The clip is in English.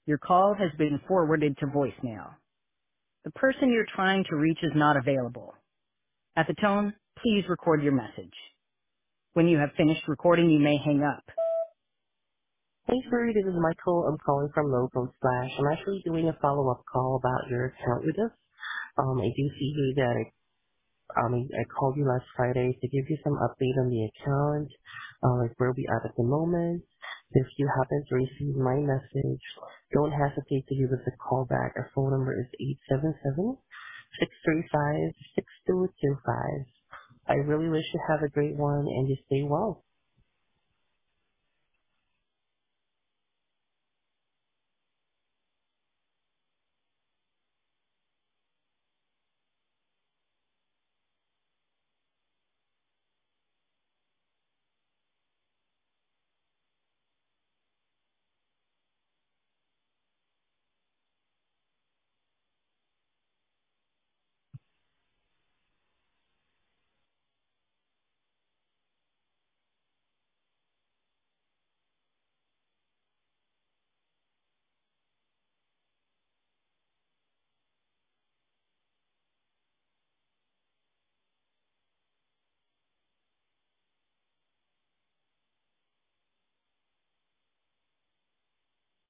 Your call has been forwarded to voicemail. The person you're trying to reach is not available. At the tone, please record your message. When you have finished recording, you may hang up. Hey, Furry, this is Michael. I'm calling from Logo Splash. I'm actually doing a follow-up call about your account with us. I do see here that I called you last Friday to give you some update on the account, like where we are at the moment. If you happen to receive my message, don't hesitate to give us a call back. Our phone number is 877-635-6225. I really wish you have a great one and you stay well.